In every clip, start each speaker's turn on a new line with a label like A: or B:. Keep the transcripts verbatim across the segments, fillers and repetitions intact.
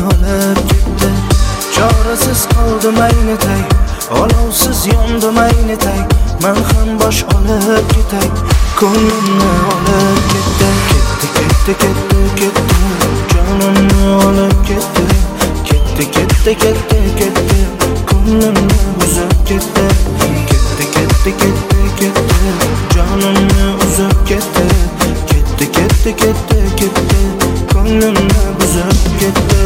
A: olib ketdi. Chorasiz qoldim aynitay, olovsiz yondim aynitay. Men ham bosh olib ketay, ko'nglimni olib ketdi. Ketdi, ketdi, ketdi, ketdi, jonimni olib ketdi. Ketdi, ketdi, ketdi, ketdi, ko'nglimni uzib ketdi. Ketdi, ketdi, ketdi, ketdi, jonimni uzib ketdi. Ketdi, ketdi, ketdi, ketdi, ko'nglimni uzib ketdi.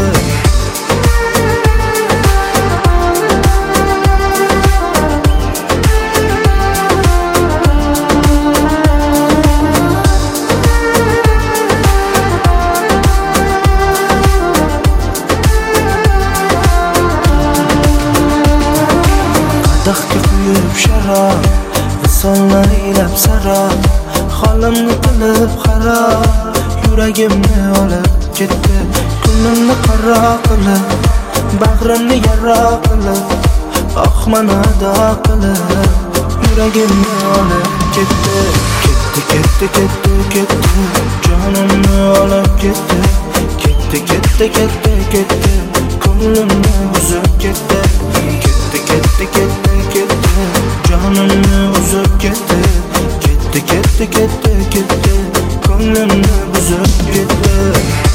A: Qadahga quyib sharob, visolni ilab sarob, holimni qilib xarob, yuragimni olib ketdi. Ko'nglimni qaro qilib, bag'rimni yara qilib, oh mana ado qilib, yuragimni olib ketdi. Ketdi, ketdi, ketdi, ketdi, jonimni olib ketdi. Ketdi, ketdi, ketdi, ketdi, ko'nglimni uzib ketdi. Ketdi, ketdi, ketdi, ketdi, jonimni uzib ketdi. Ketdi, ketdi, ketdi, ketdi, ko'nglimni uzib ketdi.